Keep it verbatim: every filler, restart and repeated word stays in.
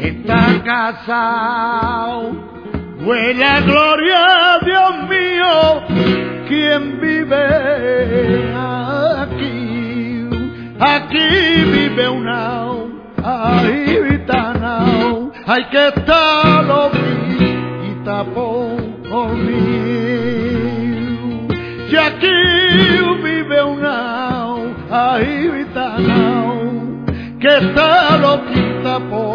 está casado. Huele a gloria, Dios mío, ¿quién vive aquí? Aquí vive una, ay, vitana, hay que estar loquita por mí. Si aquí vive una, ay, vitana, que está loquita por